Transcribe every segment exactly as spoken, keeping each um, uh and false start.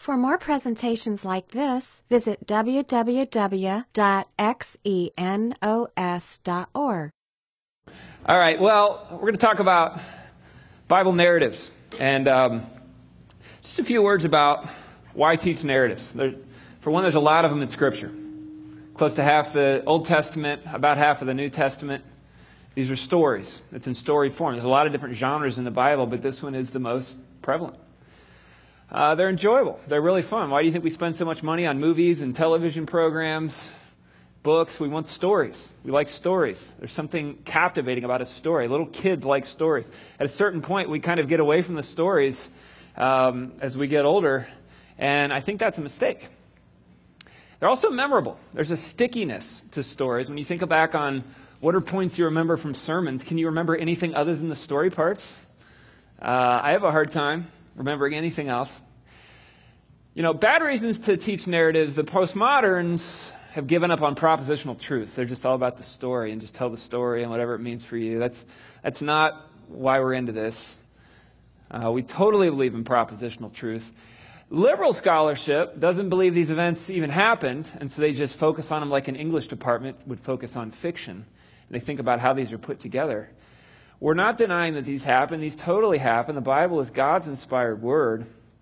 For more presentations like this, visit w w w dot xenos dot org. All right, well, we're going to talk about Bible narratives. And um, just a few words about why teach narratives. There, for one, there's a lot of them in Scripture. Close to half the Old Testament, about half of the New Testament. These are stories. It's in story form. There's a lot of different genres in the Bible, but this one is the most prevalent. Uh, they're enjoyable. They're really fun. Why do you think we spend so much money on movies and television programs, books? We want stories. We like stories. There's something captivating about a story. Little kids like stories. At a certain point, we kind of get away from the stories um, as we get older, and I think that's a mistake. They're also memorable. There's a stickiness to stories. When you think back on what are points you remember from sermons, can you remember anything other than the story parts? Uh, I have a hard time remembering anything else. You know, bad reasons to teach narratives. The postmoderns have given up on propositional truths. They're just all about the story and just tell the story and whatever it means for you. That's that's not why we're into this. Uh, we totally believe in propositional truth. Liberal scholarship doesn't believe these events even happened, and so they just focus on them like an English department would focus on fiction. And they think about how these are put together. We're not denying that these happen. These totally happen. The Bible is God's inspired word.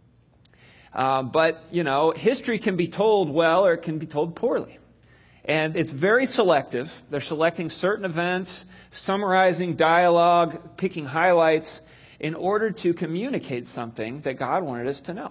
Uh, but, you know, history can be told well or it can be told poorly. And it's very selective. They're selecting certain events, summarizing dialogue, picking highlights in order to communicate something that God wanted us to know.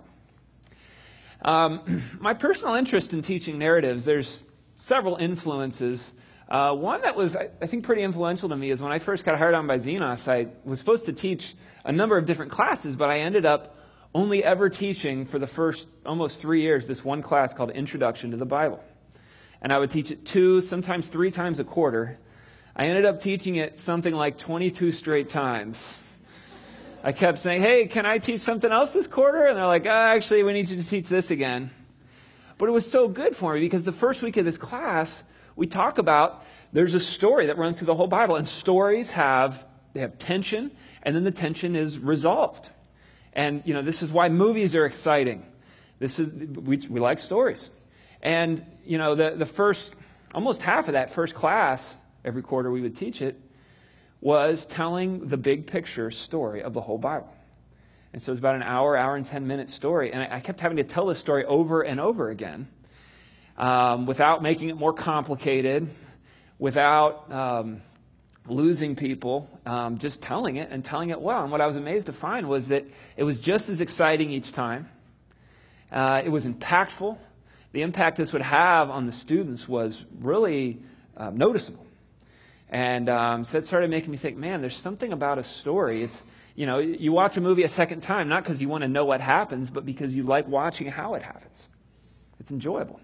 Um, my personal interest in teaching narratives, there's several influences. Uh, one that was, I, I think, pretty influential to me is when I first got hired on by Xenos, I was supposed to teach a number of different classes, but I ended up only ever teaching for the first almost three years this one class called Introduction to the Bible. And I would teach it two, sometimes three times a quarter. I ended up teaching it something like twenty-two straight times. I kept saying, hey, can I teach something else this quarter? And they're like, oh, actually, we need you to teach this again. But it was so good for me because the first week of this class, we talk about there's a story that runs through the whole Bible, and stories have they have tension, and then the tension is resolved. And you know, this is why movies are exciting. This is we we like stories, and you know, the the first almost half of that first class every quarter we would teach it was telling the big picture story of the whole Bible. And so it was about an hour, hour and ten minute story, and I, I kept having to tell this story over and over again. Um, without making it more complicated, without um, losing people, um, just telling it and telling it well. And what I was amazed to find was that it was just as exciting each time. Uh, it was impactful. The impact this would have on the students was really uh, noticeable. And um, so it started making me think, man, there's something about a story. It's, you know, you watch a movie a second time, not because you want to know what happens, but because you like watching how it happens. It's enjoyable.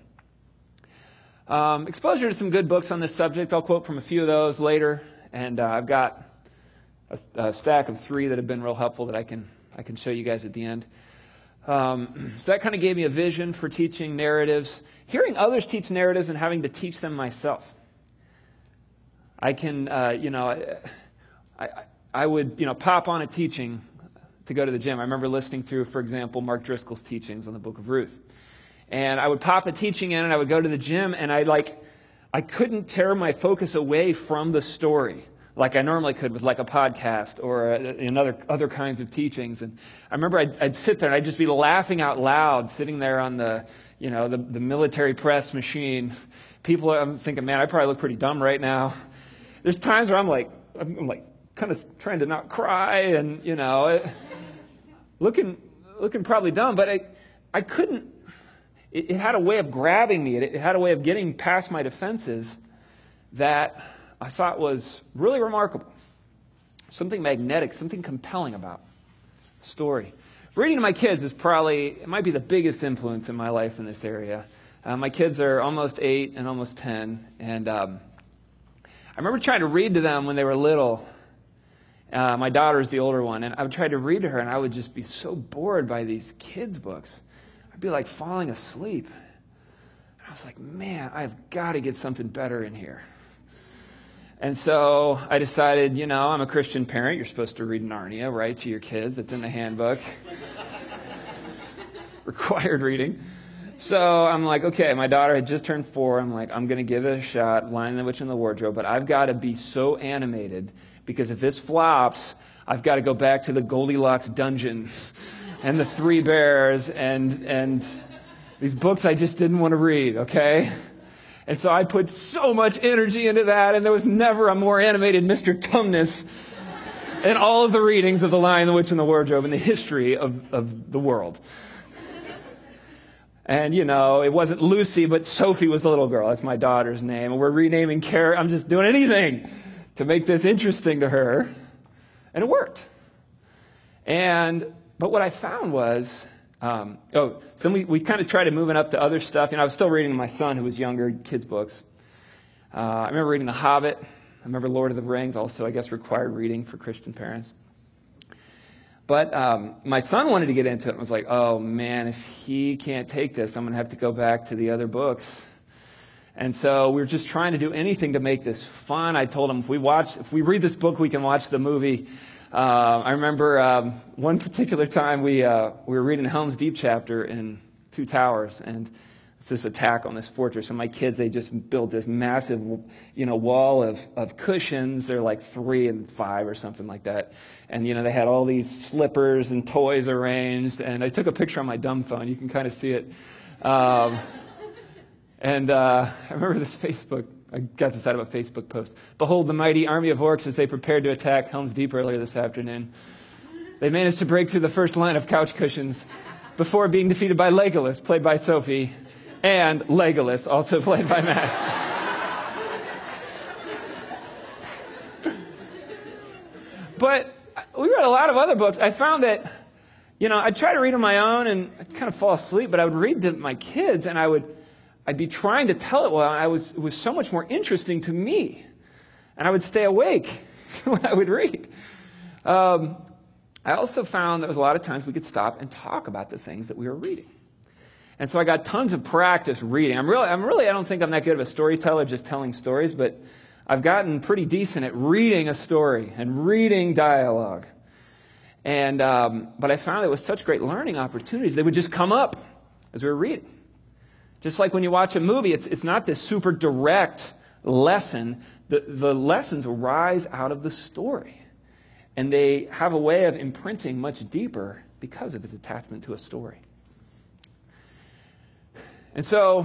Um, exposure to some good books on this subject. I'll quote from a few of those later, and uh, I've got a, a stack of three that have been real helpful that I can I can show you guys at the end. Um, so that kind of gave me a vision for teaching narratives, hearing others teach narratives, and having to teach them myself. I can, uh, you know, I, I I would you know pop on a teaching to go to the gym. I remember listening through, for example, Mark Driscoll's teachings on the Book of Ruth. And I would pop a teaching in, and I would go to the gym, and I like, I couldn't tear my focus away from the story like I normally could with like a podcast or a, another other kinds of teachings. And I remember I'd, I'd sit there and I'd just be laughing out loud, sitting there on the, you know, the, the military press machine. People, I'm thinking, man, I probably look pretty dumb right now. There's times where I'm like, I'm like kind of trying to not cry, and you know, it, looking looking probably dumb, but I I couldn't. It had a way of grabbing me. It had a way of getting past my defenses that I thought was really remarkable. Something magnetic, something compelling about the story. Reading to my kids is probably, it might be the biggest influence in my life in this area. Uh, my kids are almost eight and almost ten. And um, I remember trying to read to them when they were little. Uh, my daughter's the older one. And I would try to read to her, and I would just be so bored by these kids' books. Be like falling asleep. And I was like, man, I've got to get something better in here. And so I decided, you know, I'm a Christian parent. You're supposed to read Narnia, right, to your kids. That's in the handbook. required reading. So I'm like, okay, my daughter had just turned four. I'm like, I'm going to give it a shot, Lion, the Witch, and the Wardrobe, but I've got to be so animated because if this flops, I've got to go back to the Goldilocks dungeon and the Three Bears and and these books I just didn't want to read, okay? And so I put so much energy into that, and there was never a more animated Mister Tumnus in all of the readings of The Lion, the Witch, and the Wardrobe in the history of, of the world. And, you know, it wasn't Lucy, but Sophie was the little girl. That's my daughter's name. And we're renaming Kara. I'm just doing anything to make this interesting to her. And it worked. And, but what I found was, um, oh, so then we, we kind of tried moving up to other stuff. You know, I was still reading to my son, who was younger, kids' books. Uh, I remember reading The Hobbit. I remember Lord of the Rings, also, I guess, required reading for Christian parents. But um, my son wanted to get into it and was like, oh, man, if he can't take this, I'm going to have to go back to the other books. And so we were just trying to do anything to make this fun. I told him, if we watch, if we read this book, we can watch the movie. Uh, I remember um, one particular time we uh, we were reading Helm's Deep chapter in Two Towers, and it's this attack on this fortress. And my kids, they just built this massive, you know, wall of, of cushions. They're like three and five or something like that. And, you know, they had all these slippers and toys arranged. And I took a picture on my dumb phone. You can kind of see it. Um, and uh, I remember this Facebook, I got this out of a Facebook post. Behold the mighty army of orcs as they prepared to attack Helm's Deep earlier this afternoon. They managed to break through the first line of couch cushions before being defeated by Legolas, played by Sophie, and Legolas, also played by Matt. But we read a lot of other books. I found that, you know, I'd try to read on my own and I'd kind of fall asleep, but I would read to my kids and I would, I'd be trying to tell it well, and I was, it was so much more interesting to me. And I would stay awake when I would read. Um, I also found there was a lot of times we could stop and talk about the things that we were reading. And so I got tons of practice reading. I'm really, I'm really, I don't think I'm that good of a storyteller just telling stories, but I've gotten pretty decent at reading a story and reading dialogue. And, um, but I found it was such great learning opportunities. They would just come up as we were reading. Just like when you watch a movie, it's, it's not this super direct lesson. The, the lessons arise out of the story. And they have a way of imprinting much deeper because of its attachment to a story. And so,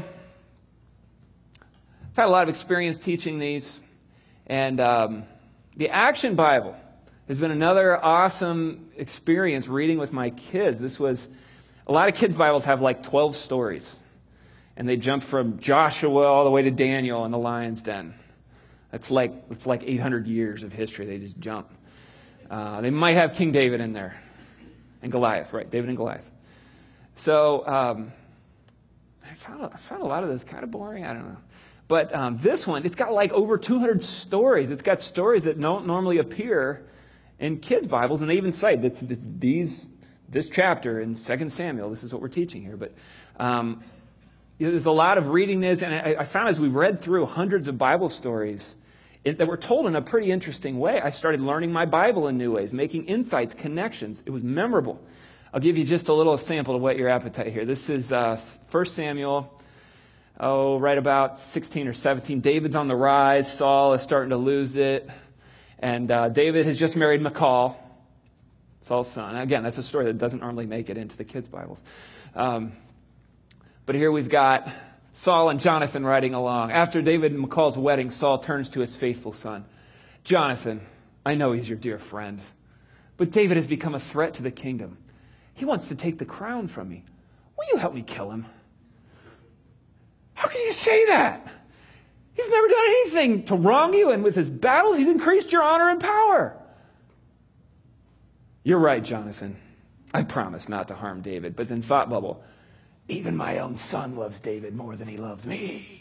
I've had a lot of experience teaching these, and um, the Action Bible has been another awesome experience reading with my kids. This was, a lot of kids' Bibles have like twelve stories, and they jump from Joshua all the way to Daniel and the lion's den. That's like, it's like eight hundred years of history, they just jump. Uh, they might have King David in there, and Goliath, right, David and Goliath. So, um, I found, I found a lot of those kind of boring. I don't know. But um, this one, it's got like over two hundred stories. It's got stories that don't normally appear in kids' Bibles. And they even cite it's, it's these, this chapter in Second Samuel. This is what we're teaching here. But um, you know, there's a lot of reading this. And I, I found as we read through hundreds of Bible stories it, that were told in a pretty interesting way, I started learning my Bible in new ways, making insights, connections. It was memorable. I'll give you just a little sample to whet your appetite here. This is uh, First Samuel, oh, right about sixteen or seventeen. David's on the rise. Saul is starting to lose it. And uh, David has just married Michal, Saul's son. Again, that's a story that doesn't normally make it into the kids' Bibles. Um, but here we've got Saul and Jonathan riding along. After David and Michal's wedding, Saul turns to his faithful son. Jonathan, I know he's your dear friend, but David has become a threat to the kingdom. He wants to take the crown from me. Will you help me kill him? How can you say that? He's never done anything to wrong you, and with his battles, he's increased your honor and power. You're right, Jonathan. I promise not to harm David. But then thought bubble, even my own son loves David more than he loves me.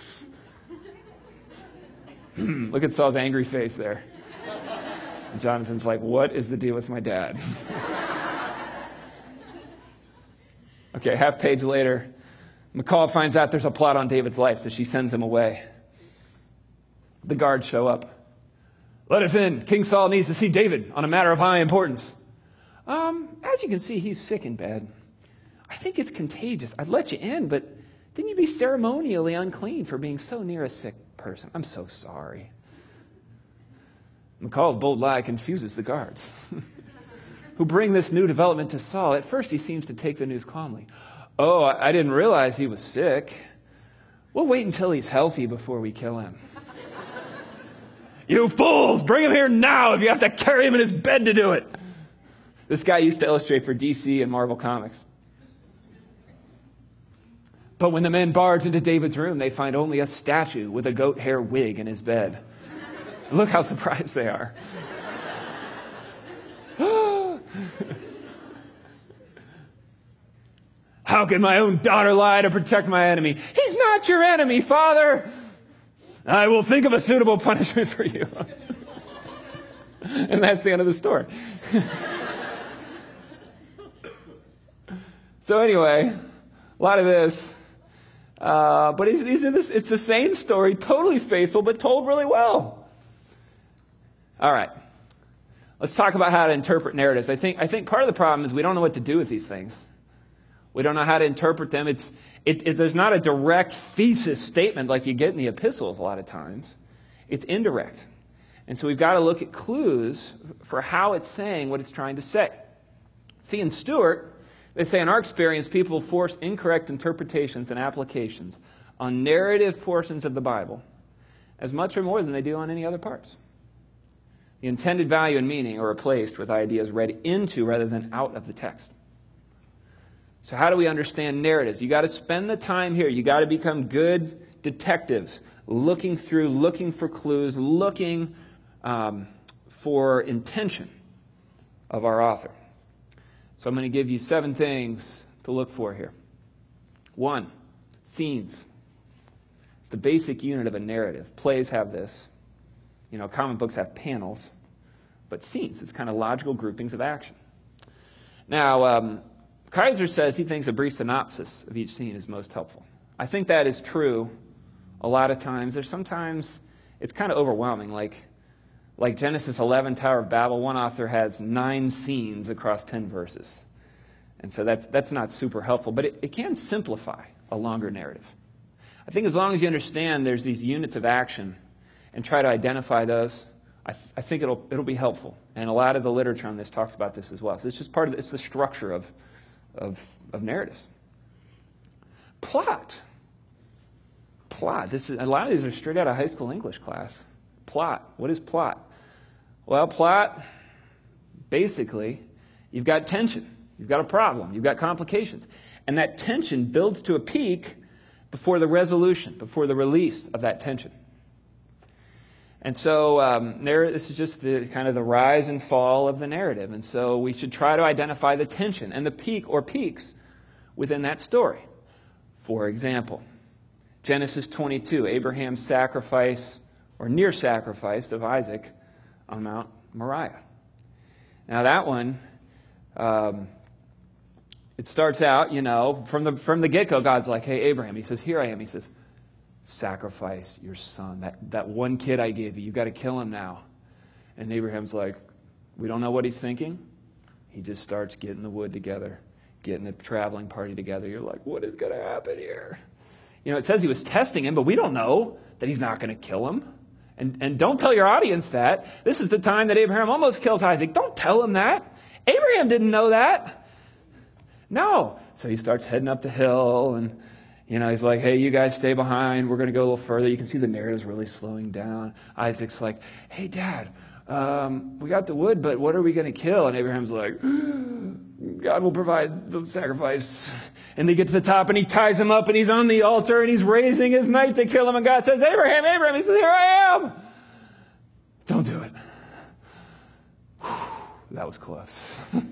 Look at Saul's angry face there. And Jonathan's like, what is the deal with my dad? Okay, half page later, Michal finds out there's a plot on David's life, so she sends him away. The guards show up. Let us in. King Saul needs to see David on a matter of high importance. Um, as you can see, he's sick and bad. I think it's contagious. I'd let you in, but then you'd be ceremonially unclean for being so near a sick person. I'm so sorry. Michal's bold lie confuses the guards who bring this new development to Saul. At first, he seems to take the news calmly. Oh, I didn't realize he was sick. We'll wait until he's healthy before we kill him. You fools, bring him here now if you have to carry him in his bed to do it. This guy used to illustrate for D C and Marvel Comics. But when the men barge into David's room, they find only a statue with a goat hair wig in his bed. Look how surprised they are. How can my own daughter lie to protect my enemy? He's not your enemy, Father. I will think of a suitable punishment for you. And that's the end of the story. So anyway, a lot of this. Uh, but these, these are this, it's the same story, totally faithful, but told really well. All right. Let's talk about how to interpret narratives. I think, I think part of the problem is we don't know what to do with these things. We don't know how to interpret them. It's, it, it, there's not a direct thesis statement like you get in the epistles a lot of times. It's indirect. And so we've got to look at clues for how it's saying what it's trying to say. Fee and Stewart, they say, in our experience, people force incorrect interpretations and applications on narrative portions of the Bible as much or more than they do on any other parts. The intended value and meaning are replaced with ideas read into rather than out of the text. So how do we understand narratives? You got to spend the time here. You got to become good detectives, looking through, looking for clues, looking um, for intention of our author. So I'm going to give you seven things to look for here. One, scenes. It's the basic unit of a narrative. Plays have this. You know, comic books have panels, but scenes, it's kind of logical groupings of action. Now, um, Kaiser says he thinks a brief synopsis of each scene is most helpful. I think that is true a lot of times. There's sometimes it's kind of overwhelming. Like, like Genesis eleven, Tower of Babel, one author has nine scenes across ten verses. And so that's, that's not super helpful, but it, it can simplify a longer narrative. I think as long as you understand there's these units of action and try to identify those, I, th- I think it'll, it'll be helpful. And a lot of the literature on this talks about this as well. So it's just part of the, it's the structure of Of, of narratives. Plot. Plot. This is, a lot of these are straight out of high school English class. Plot. What is plot? Well, plot, basically, you've got tension. You've got a problem. You've got complications. And that tension builds to a peak before the resolution, before the release of that tension. And so um, there, this is just the kind of the rise and fall of the narrative. And so we should try to identify the tension and the peak or peaks within that story. For example, Genesis twenty-two, Abraham's sacrifice or near sacrifice of Isaac on Mount Moriah. Now that one, um, it starts out, you know, from the from the get-go, God's like, hey, Abraham, he says, here I am. He says, sacrifice your son. That, that one kid I gave you, you got to kill him now. And Abraham's like, we don't know what he's thinking. He just starts getting the wood together, getting a traveling party together. You're like, what is going to happen here? You know, it says he was testing him, but we don't know that he's not going to kill him. And, and don't tell your audience that. This is the time that Abraham almost kills Isaac. Don't tell him that. Abraham didn't know that. No. So he starts heading up the hill, and you know, he's like, hey, you guys stay behind. We're going to go a little further. You can see the narrative's really slowing down. Isaac's like, hey, Dad, um, we got the wood, but what are we going to kill? And Abraham's like, God will provide the sacrifice. And they get to the top, and he ties him up, and he's on the altar, and he's raising his knife to kill him. And God says, Abraham, Abraham. He says, here I am. Don't do it. Whew, that was close.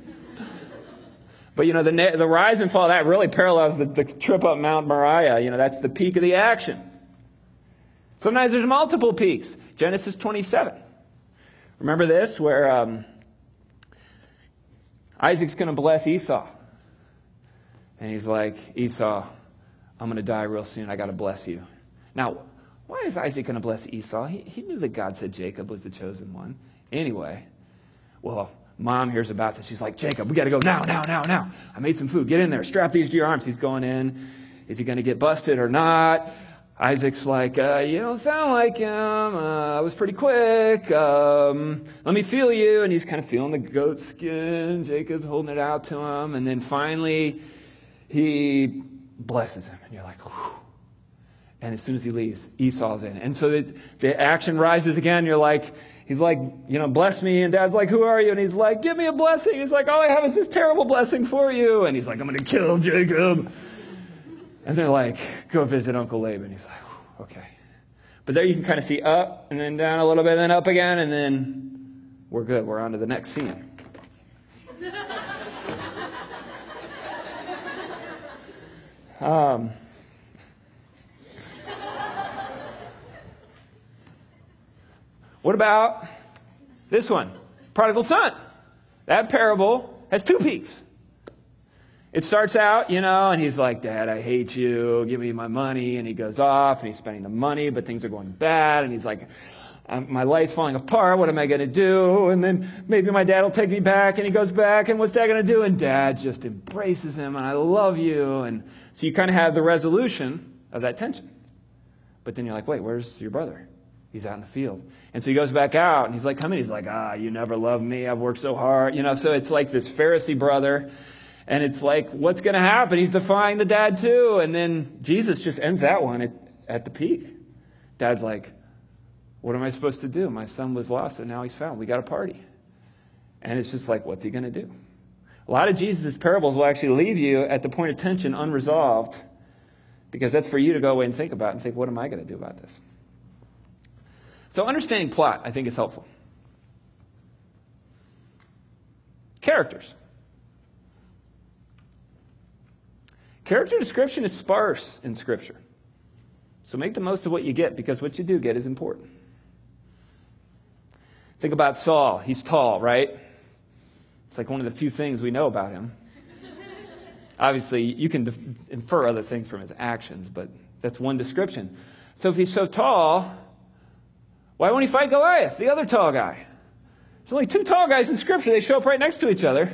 But, you know, the, the rise and fall, that really parallels the, the trip up Mount Moriah. You know, that's the peak of the action. Sometimes there's multiple peaks. Genesis twenty-seven. Remember this, where um, Isaac's going to bless Esau. And he's like, Esau, I'm going to die real soon. I got to bless you. Now, why is Isaac going to bless Esau? He, he knew that God said Jacob was the chosen one. Anyway, well, Mom hears about this. She's like, Jacob, we got to go now, now, now, now. I made some food. Get in there. Strap these to your arms. He's going in. Is he going to get busted or not? Isaac's like, uh, you don't sound like him. Uh, I was pretty quick. Um, let me feel you. And he's kind of feeling the goat skin. Jacob's holding it out to him. And then finally, he blesses him. And you're like, whew. And as soon as he leaves, Esau's in. And so the, the action rises again. You're like, he's like, you know, bless me. And Dad's like, who are you? And he's like, give me a blessing. He's like, all I have is this terrible blessing for you. And he's like, I'm going to kill Jacob. And they're like, go visit Uncle Laban. He's like, okay. But there you can kind of see up and then down a little bit, and then up again, and then we're good. We're on to the next scene. um, what about this one? Prodigal son. That parable has two peaks. It starts out, you know, and he's like, Dad, I hate you. Give me my money. And he goes off, and he's spending the money, but things are going bad. And he's like, my life's falling apart. What am I going to do? And then maybe my dad will take me back. And he goes back, and what's Dad going to do? And Dad just embraces him, and I love you. And so you kind of have the resolution of that tension. But then you're like, wait, where's your brother? He's out in the field. And so he goes back out, and he's like, come in. He's like, ah, you never loved me. I've worked so hard. You know, so it's like this Pharisee brother. And it's like, what's going to happen? He's defying the dad too. And then Jesus just ends that one at, at the peak. Dad's like, what am I supposed to do? My son was lost and now he's found. We got a party. And it's just like, what's he going to do? A lot of Jesus' parables will actually leave you at the point of tension unresolved, because that's for you to go away and think about and think, what am I going to do about this? So understanding plot, I think, is helpful. Characters. Character description is sparse in Scripture. So make the most of what you get, because what you do get is important. Think about Saul. He's tall, right? It's like one of the few things we know about him. Obviously, you can def- infer other things from his actions, but that's one description. So if he's so tall, why won't he fight Goliath, the other tall guy? There's only two tall guys in Scripture. They show up right next to each other.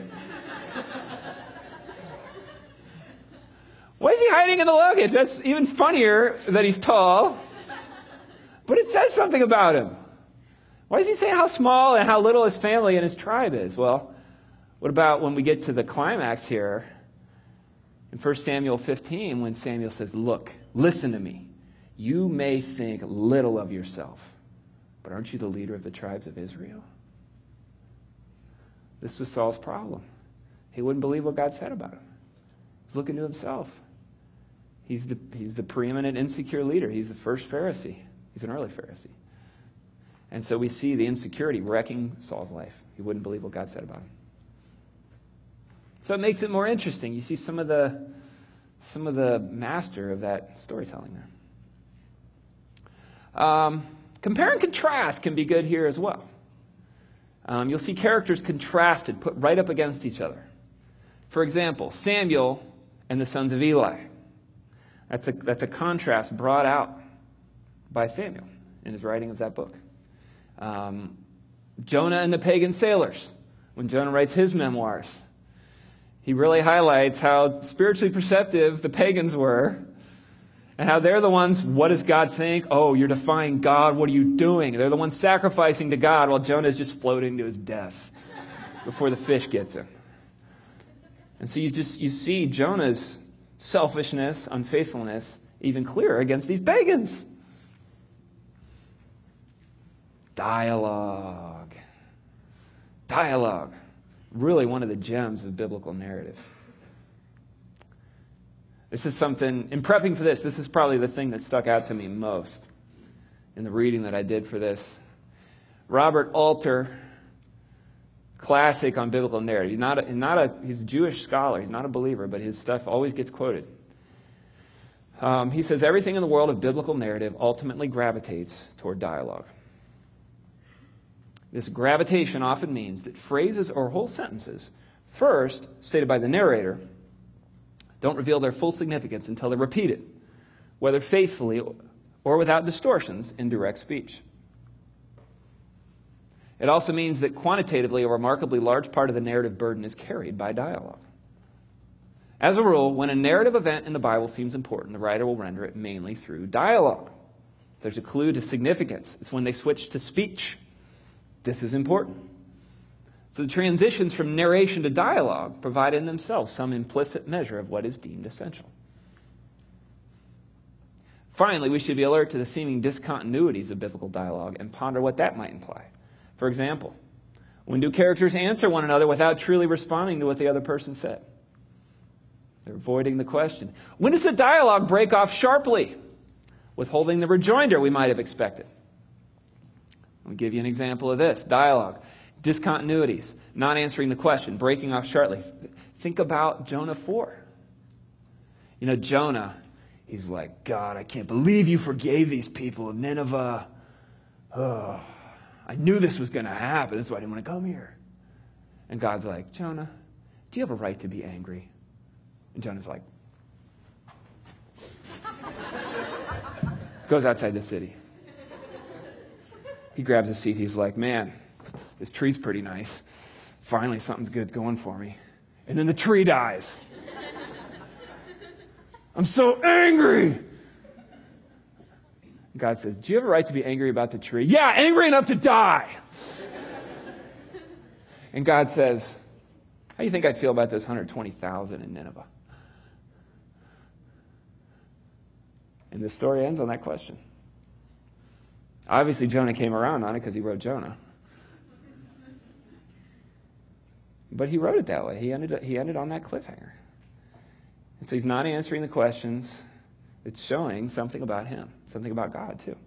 Why is he hiding in the luggage? That's even funnier that he's tall. But it says something about him. Why is he saying how small and how little his family and his tribe is? Well, what about when we get to the climax here in First Samuel fifteen, when Samuel says, look, listen to me. You may think little of yourself, but aren't you the leader of the tribes of Israel? This was Saul's problem. He wouldn't believe what God said about him. He's looking to himself. He's the, he's the preeminent insecure leader. He's the first Pharisee. He's an early Pharisee. And so we see the insecurity wrecking Saul's life. He wouldn't believe what God said about him. So it makes it more interesting. You see some of the, some of the master of that storytelling there. Um, compare and contrast can be good here as well. Um, you'll see characters contrasted, put right up against each other. For example, Samuel and the sons of Eli. That's a, that's a contrast brought out by Samuel in his writing of that book. Um, Jonah and the pagan sailors. When Jonah writes his memoirs, he really highlights how spiritually perceptive the pagans were and how they're the ones, what does God think? Oh, you're defying God. What are you doing? They're the ones sacrificing to God while Jonah's just floating to his death before the fish gets him. And so you just you see Jonah's selfishness, unfaithfulness, even clearer against these pagans. Dialogue. Dialogue. Really one of the gems of biblical narrative. This is something, in prepping for this, this is probably the thing that stuck out to me most in the reading that I did for this. Robert Alter, classic on biblical narrative. He's not a, not a he's a Jewish scholar. He's not a believer, but his stuff always gets quoted. Um, he says, everything in the world of biblical narrative ultimately gravitates toward dialogue. This gravitation often means that phrases or whole sentences, first stated by the narrator, don't reveal their full significance until they're repeated, whether faithfully or without distortions in direct speech. It also means that quantitatively, a remarkably large part of the narrative burden is carried by dialogue. As a rule, when a narrative event in the Bible seems important, the writer will render it mainly through dialogue. There's a clue to significance. It's when they switch to speech. This is important. So the transitions from narration to dialogue provide in themselves some implicit measure of what is deemed essential. Finally, we should be alert to the seeming discontinuities of biblical dialogue and ponder what that might imply. For example, when do characters answer one another without truly responding to what the other person said? They're avoiding the question. When does the dialogue break off sharply, withholding the rejoinder we might have expected? Let me give you an example of this. Dialogue, discontinuities, not answering the question, breaking off sharply. Think about Jonah four. You know, Jonah, he's like, God, I can't believe you forgave these people of Nineveh. Oh, I knew this was going to happen. That's why I didn't want to come here. And God's like, Jonah, do you have a right to be angry? And Jonah's like, goes outside the city. He grabs a seat. He's like, man, this tree's pretty nice. Finally, something's good going for me. And then the tree dies. I'm so angry. God says, do you have a right to be angry about the tree? Yeah, angry enough to die. And God says, how do you think I feel about those one hundred twenty thousand in Nineveh? And the story ends on that question. Obviously, Jonah came around on it because he wrote Jonah. But he wrote it that way. He ended, he ended on that cliffhanger. And so he's not answering the questions. It's showing something about him, something about God, too.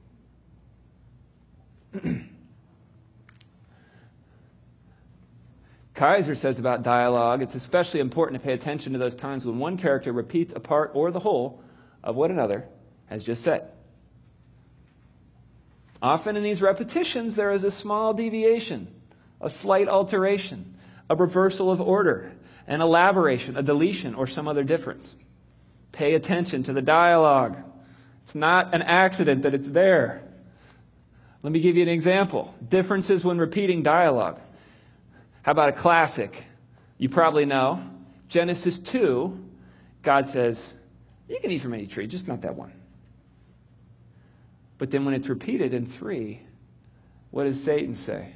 Kaiser says about dialogue, it's especially important to pay attention to those times when one character repeats a part or the whole of what another has just said. Often in these repetitions, there is a small deviation, a slight alteration, a reversal of order, an elaboration, a deletion, or some other difference. Pay attention to the dialogue. It's not an accident that it's there. Let me give you an example. Differences when repeating dialogue. How about a classic? You probably know. Genesis two, God says, you can eat from any tree, just not that one. But then when it's repeated in three, what does Satan say?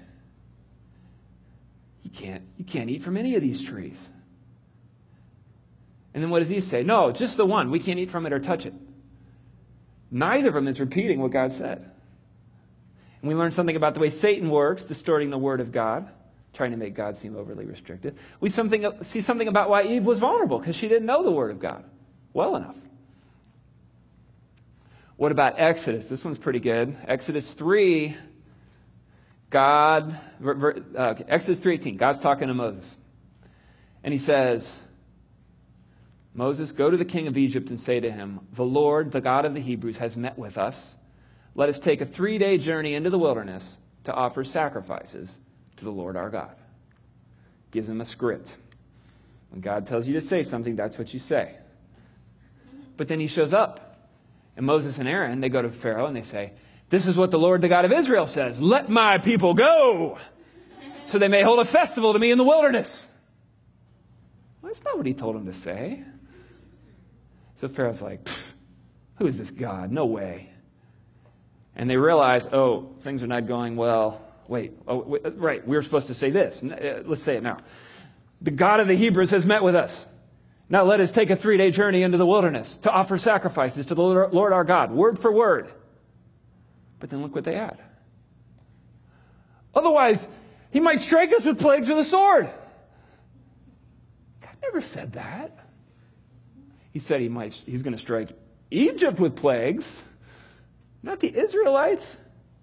You can't, you can't eat from any of these trees. And then what does he say? No, just the one. We can't eat from it or touch it. Neither of them is repeating what God said. And we learn something about the way Satan works, distorting the word of God, trying to make God seem overly restrictive. We something, see something about why Eve was vulnerable, because she didn't know the word of God well enough. What about Exodus? This one's pretty good. Exodus three, God, uh, Exodus three eighteen, God's talking to Moses. And he says, Moses, go to the king of Egypt and say to him, the Lord, the God of the Hebrews, has met with us. Let us take a three-day journey into the wilderness to offer sacrifices to the Lord our God. Gives him a script. When God tells you to say something, that's what you say. But then he shows up. And Moses and Aaron, they go to Pharaoh and they say, this is what the Lord, the God of Israel says. Let my people go so they may hold a festival to me in the wilderness. Well, that's not what he told them to say. So Pharaoh's like, who is this God? No way. And they realize, oh, things are not going well. Wait, oh, wait, right, we were supposed to say this. Let's say it now. The God of the Hebrews has met with us. Now let us take a three-day journey into the wilderness to offer sacrifices to the Lord our God, word for word. But then look what they add. Otherwise, he might strike us with plagues of the sword. God never said that. He said he might, he's going to strike Egypt with plagues, not the Israelites.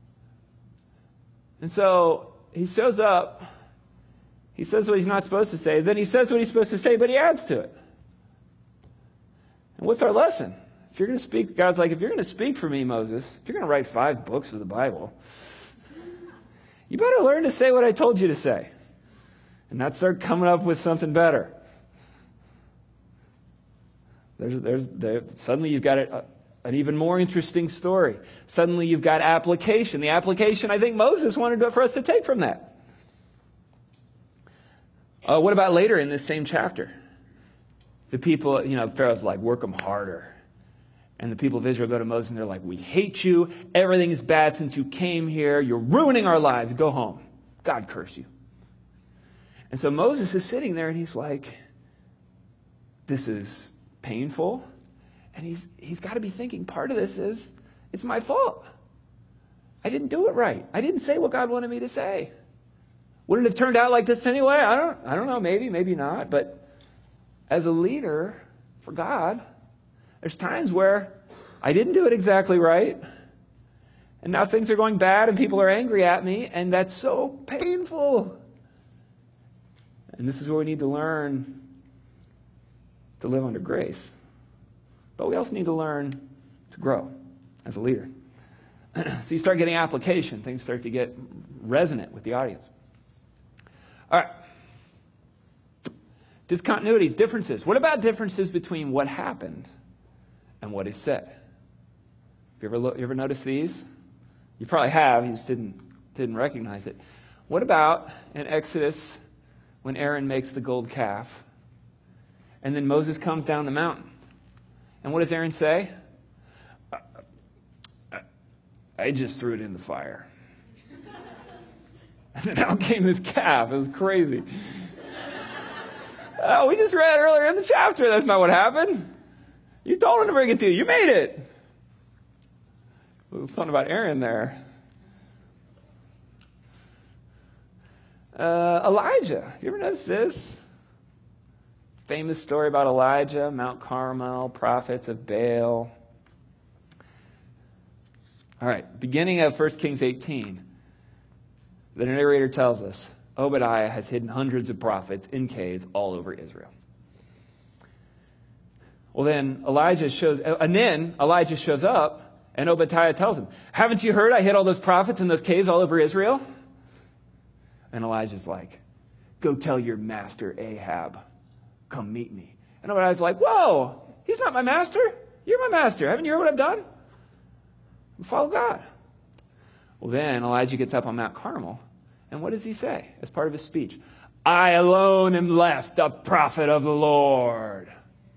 And so he shows up. He says what he's not supposed to say. Then he says what he's supposed to say, but he adds to it. And what's our lesson? If you're going to speak, God's like, if you're going to speak for me, Moses, if you're going to write five books of the Bible, you better learn to say what I told you to say. And not start coming up with something better. There's, there's, there, suddenly you've got a, an even more interesting story. Suddenly you've got application. The application I think Moses wanted for us to take from that. Uh, what about later in this same chapter? The people, you know, Pharaoh's like, work them harder. And the people of Israel go to Moses and they're like, we hate you. Everything is bad since you came here. You're ruining our lives. Go home. God curse you. And so Moses is sitting there and he's like, this is painful. And he's he's got to be thinking, part of this is, it's my fault. I didn't do it right. I didn't say what God wanted me to say. Would it have turned out like this anyway? I don't I don't know, maybe, maybe not. But as a leader for God, there's times where I didn't do it exactly right. And now things are going bad and people are angry at me. And that's so painful. And this is where we need to learn to live under grace. But we also need to learn to grow as a leader. So you start getting application. Things start to get resonant with the audience. All right. Discontinuities, differences. What about differences between what happened and what is said? You ever, look, you ever notice these? You probably have. You just didn't, didn't recognize it. What about in Exodus when Aaron makes the gold calf and then Moses comes down the mountain? And what does Aaron say? I just threw it in the fire. And then out came this calf. It was crazy. Oh, we just read earlier in the chapter. That's not what happened. You told him to bring it to you. You made it. There's something about Aaron there. Uh, Elijah. You ever notice this? Famous story about Elijah, Mount Carmel, prophets of Baal. All right, beginning of First Kings eighteen, the narrator tells us, Obadiah has hidden hundreds of prophets in caves all over Israel. Well, then Elijah shows, and then Elijah shows up, and Obadiah tells him, haven't you heard I hid all those prophets in those caves all over Israel? And Elijah's like, go tell your master Ahab, come meet me. And Obadiah's like, whoa, he's not my master. You're my master. Haven't you heard what I've done? Follow God. Well, then Elijah gets up on Mount Carmel, and what does he say as part of his speech? I alone am left, a prophet of the Lord.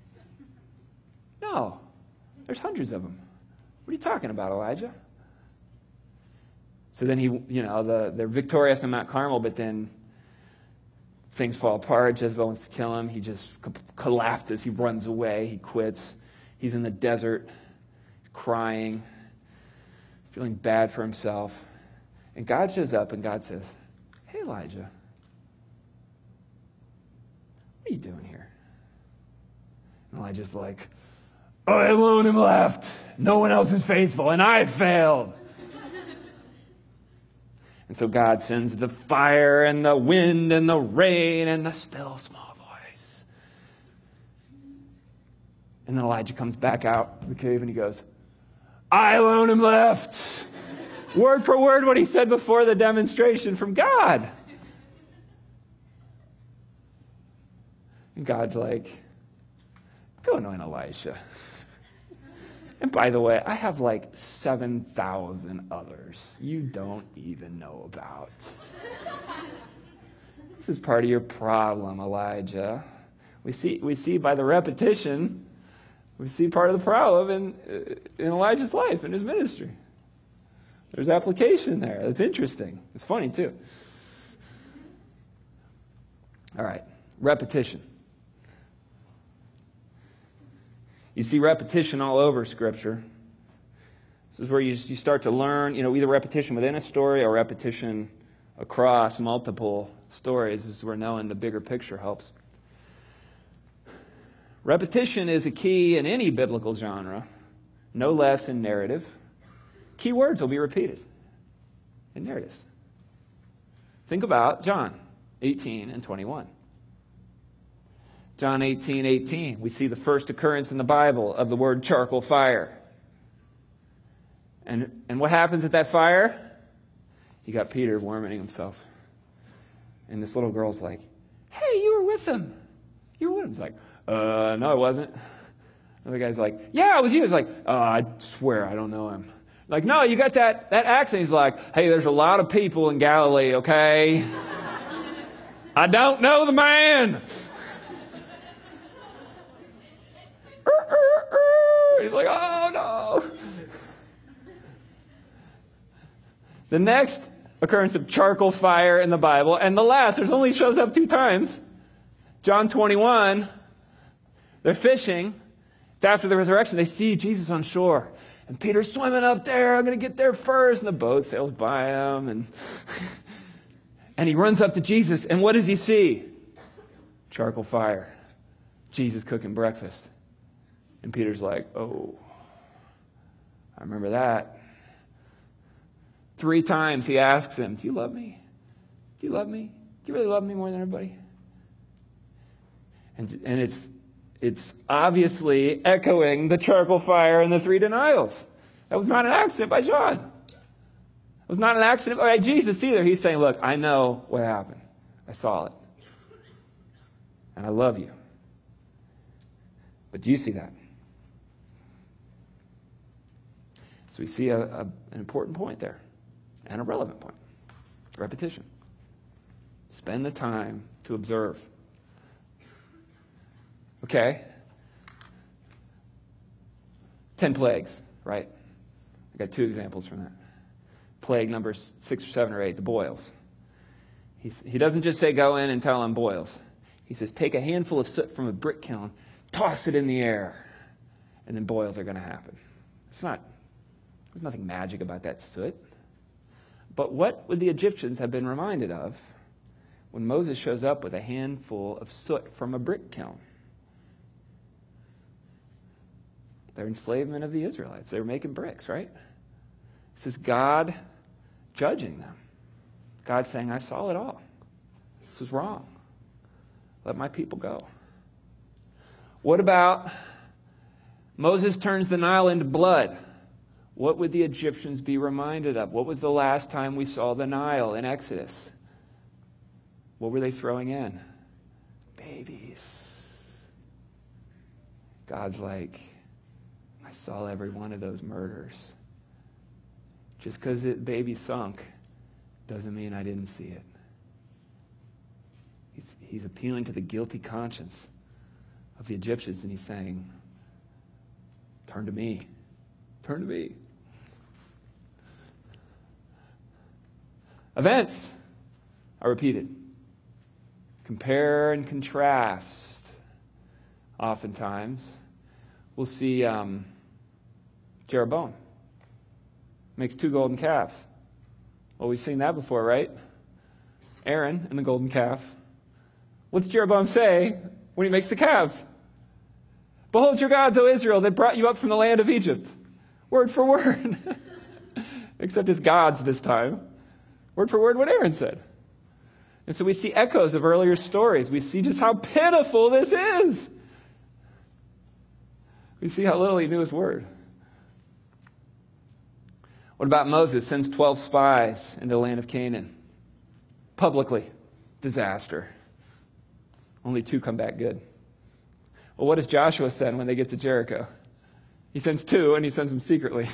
No, there's hundreds of them. What are you talking about, Elijah? So then he, you know, the, they're victorious on Mount Carmel, but then things fall apart. Jezebel wants to kill him. He just co- collapses. He runs away. He quits. He's in the desert, crying, feeling bad for himself. And God shows up and God says, hey, Elijah, what are you doing here? And Elijah's like, I alone am left. No one else is faithful, and I failed. And so God sends the fire and the wind and the rain and the still small voice. And then Elijah comes back out of the cave and he goes, I alone am left. Word for word what he said before the demonstration from God. And God's like, go anoint Elisha. And by the way, I have like seven thousand others you don't even know about. This is part of your problem, Elijah. We see, we see by the repetition, we see part of the problem in, in Elijah's life, in his ministry. There's application there. It's interesting. It's funny, too. All right, repetition. You see repetition all over Scripture. This is where you, you start to learn, you know, either repetition within a story or repetition across multiple stories. This is where knowing the bigger picture helps. Repetition is a key in any biblical genre, no less in narrative. Key words will be repeated in narratives. Think about John eighteen and twenty-one. John eighteen, eighteen, we see the first occurrence in the Bible of the word charcoal fire. And, and what happens at that fire? You got Peter warming himself. And this little girl's like, hey, you were with him. You were with him. He's like, uh, no, I wasn't. And the guy's like, yeah, it was you. He's like, oh, I swear I don't know him. Like, no, you got that, that accent. He's like, hey, there's a lot of people in Galilee, okay? I don't know the man. He's like, oh, no. The next occurrence of charcoal fire in the Bible, and the last, there's only shows up two times. John twenty-one, they're fishing. It's after the resurrection. They see Jesus on shore. And Peter's swimming up there. I'm going to get there first. And the boat sails by him. And, and he runs up to Jesus. And what does he see? Charcoal fire. Jesus cooking breakfast. And Peter's like, oh, I remember that. Three times he asks him, do you love me? Do you love me? Do you really love me more than everybody? And, and it's it's obviously echoing the charcoal fire and the three denials. That was not an accident by John. It was not an accident by Jesus either. He's saying, look, I know what happened. I saw it. And I love you. But do you see that? So we see a, a, an important point there. And a relevant point. Repetition. Spend the time to observe. Okay. Ten plagues, right? I got two examples from that. Plague number six or seven or eight, the boils. He's, he doesn't just say go in and tell them boils. He says take a handful of soot from a brick kiln, toss it in the air, and then boils are going to happen. It's not, there's nothing magic about that soot. But what would the Egyptians have been reminded of when Moses shows up with a handful of soot from a brick kiln? Their enslavement of the Israelites. They were making bricks, right? This is God judging them. God saying, I saw it all. This was wrong. Let my people go. What about Moses turns the Nile into blood? What would the Egyptians be reminded of? What was the last time we saw the Nile in Exodus? What were they throwing in? Babies. God's like, I saw every one of those murders. Just because the baby sunk doesn't mean I didn't see it. He's, he's appealing to the guilty conscience of the Egyptians, and he's saying, turn to me. Turn to me. Events are repeated. Compare and contrast. Oftentimes, we'll see um, Jeroboam makes two golden calves. Well, we've seen that before, right? Aaron and the golden calf. What's Jeroboam say when he makes the calves? Behold your gods, O Israel, that brought you up from the land of Egypt. Word for word. Except it's gods this time. Word for word what Aaron said. And so we see echoes of earlier stories. We see just how pitiful this is. We see how little he knew his word. What about Moses sends twelve spies into the land of Canaan? Publicly. Disaster. Only two come back good. Well, what does Joshua send when they get to Jericho? He sends two, and he sends them secretly.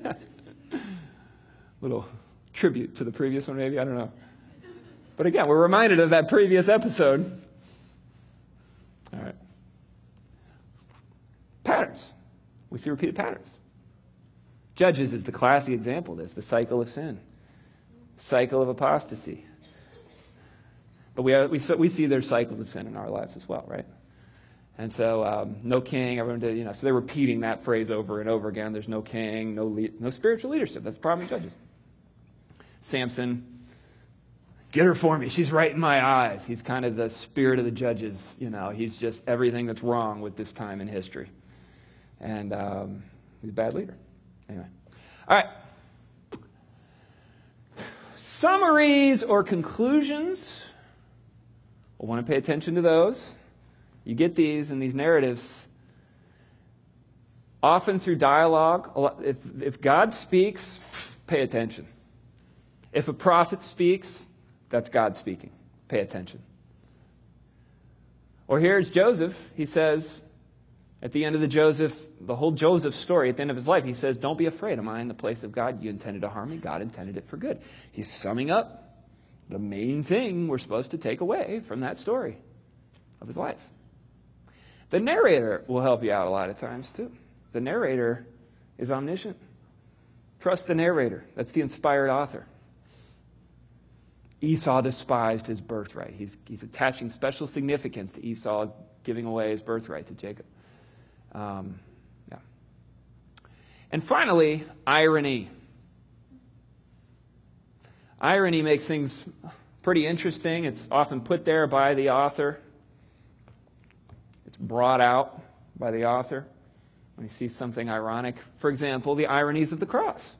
Little tribute to the previous one, maybe. I don't know. But again, we're reminded of that previous episode. All right. Patterns. We see repeated patterns. Judges is the classic example of this, the cycle of sin, cycle of apostasy. But we, we, we see there's cycles of sin in our lives as well, right? And so, um, no king, everyone did, you know, so they're repeating that phrase over and over again. There's no king, no le- no spiritual leadership. That's the problem with Judges. Samson, get her for me. She's right in my eyes. He's kind of the spirit of the Judges, you know. He's just everything that's wrong with this time in history. And um, he's a bad leader. Anyway. All right. Summaries or conclusions. We'll want to pay attention to those. You get these in these narratives often through dialogue. If, if God speaks, pay attention. If a prophet speaks, that's God speaking. Pay attention. Or here's Joseph. He says, At the end of the Joseph, the whole Joseph story, at the end of his life, he says, don't be afraid. Am I in the place of God? You intended to harm me. God intended it for good. He's summing up the main thing we're supposed to take away from that story of his life. The narrator will help you out a lot of times, too. The narrator is omniscient. Trust the narrator. That's the inspired author. Esau despised his birthright. He's, he's attaching special significance to Esau giving away his birthright to Jacob. Um, yeah. And finally, irony. Irony makes things pretty interesting. It's often put there by the author. It's brought out by the author when he sees something ironic. For example, the ironies of the cross.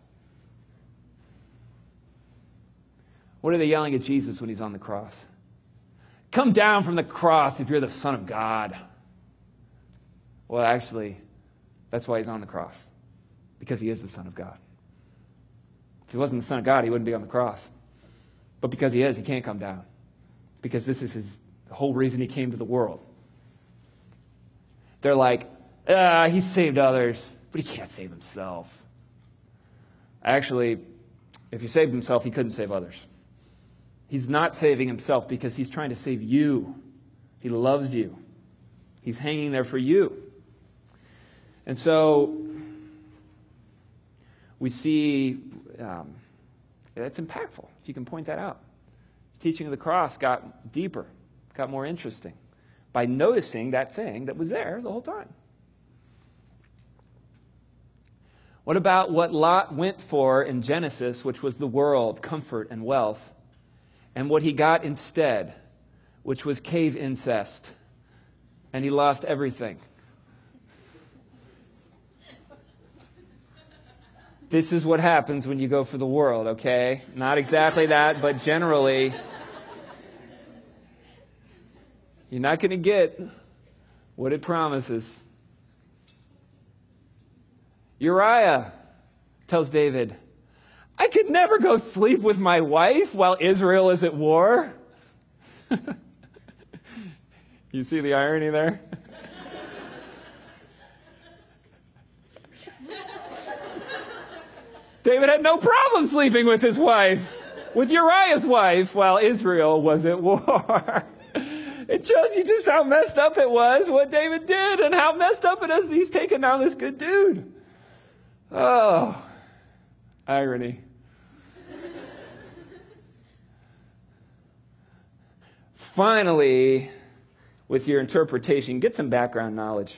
What are they yelling at Jesus when he's on the cross? Come down from the cross if you're the Son of God. Well, actually, that's why he's on the cross, because he is the Son of God. If he wasn't the Son of God, he wouldn't be on the cross. But because he is, he can't come down, because this is his, the whole reason he came to the world. They're like, ah, he saved others, but he can't save himself. Actually, if he saved himself, he couldn't save others. He's not saving himself because he's trying to save you. He loves you. He's hanging there for you. And so we see um, that's impactful, if you can point that out. The teaching of the cross got deeper, got more interesting by noticing that thing that was there the whole time. What about what Lot went for in Genesis, which was the world, comfort, and wealth, and what he got instead, which was cave incest, and he lost everything? This is what happens when you go for the world, okay? Not exactly that, but generally, you're not going to get what it promises. Uriah tells David, I could never go sleep with my wife while Israel is at war. You see the irony there? David had no problem sleeping with his wife, with Uriah's wife, while Israel was at war. It shows you just how messed up it was, what David did, and how messed up it is that he's taken down this good dude. Oh, irony. Finally, with your interpretation, get some background knowledge.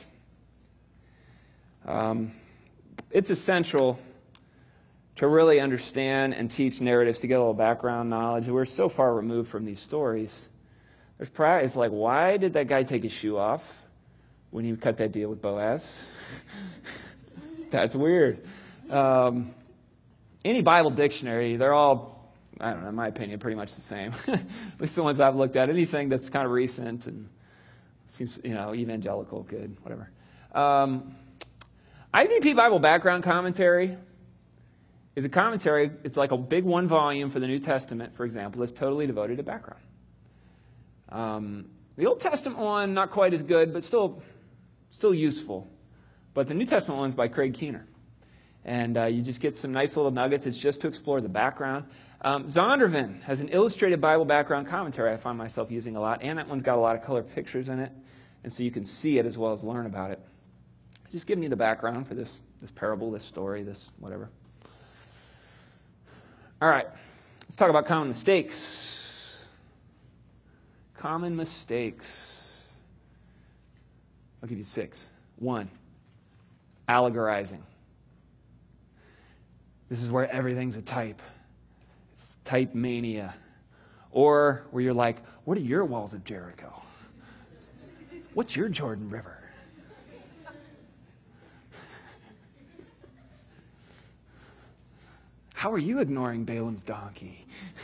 Um, it's essential to really understand and teach narratives, to get a little background knowledge. We're so far removed from these stories. There's probably, it's like, why did that guy take his shoe off when he cut that deal with Boaz? That's weird. Um, any Bible dictionary, they're all, I don't know, in my opinion, pretty much the same. At least the ones I've looked at. Anything that's kind of recent and seems, you know, evangelical, good, whatever. Um, I V P Bible Background Commentary is a commentary. It's like a big one volume for the New Testament, for example, that's totally devoted to background. Um, the Old Testament one, not quite as good, but still, still useful. But the New Testament one's by Craig Keener. And uh, you just get some nice little nuggets. It's just to explore the background. Um, Zondervan has an illustrated Bible background commentary I find myself using a lot, and that one's got a lot of color pictures in it, and so you can see it as well as learn about it. Just giving you the background for this, this parable, this story, this whatever. All right, let's talk about common mistakes. Common mistakes. I'll give you six. One, allegorizing. This is where everything's a type. It's type mania. Or where you're like, what are your walls of Jericho? What's your Jordan River? How are you ignoring Balaam's donkey?